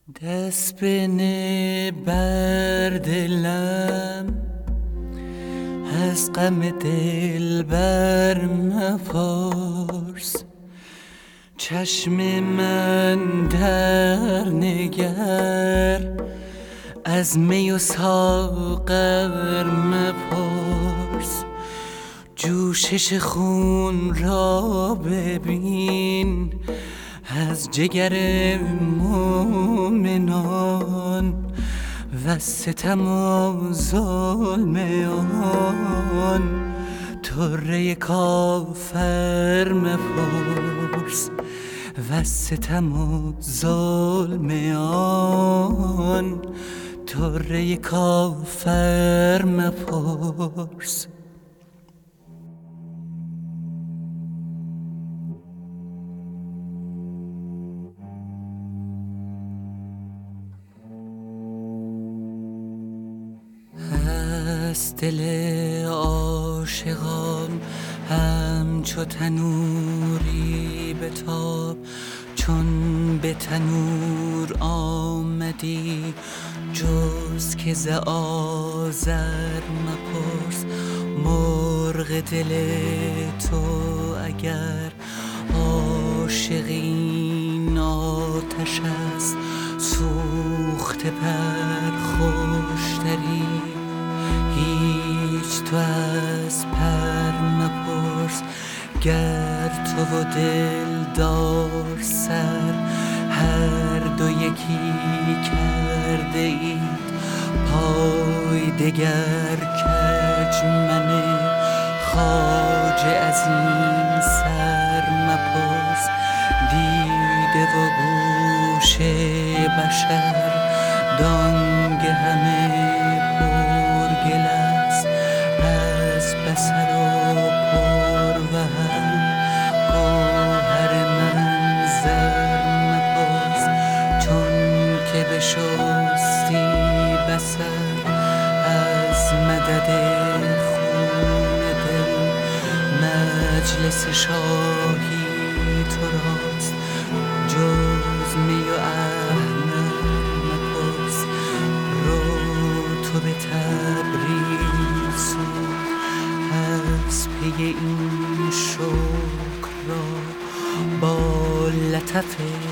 دست بنه بر دلم، از غم دلبر مپرس. چشم من در نگر، از می و ساغر مپرس. جوشش خون را ببین، از جگر مومنان و ستم و ظلم آن. طره کافر مپرس، و ستم و ظلم آن. طره کافر مپرس. از دل عاشقان همچو تنوری بتاب. چون به تنور آمدی، جز که ز آذر مپرس. مرغ دل تو اگر عاشق این آتش است، سوخته پر خوشتری. هیچ تو از پر مپرس، گر تو و دلدار سر هر دو یکی کرده اید. پای دگر کج منه، خواجه از این سر مپرس. دیده و گوش بشر دانگه همه پرگل است. از بصر و پر وهم گوهر من زر مپرس. چون که بشستی بصر از مدد خون دل، مجلس شاهی تو راست. جز می و احمر مپرس. رو تو به تبریز از پی این شکر را با لطف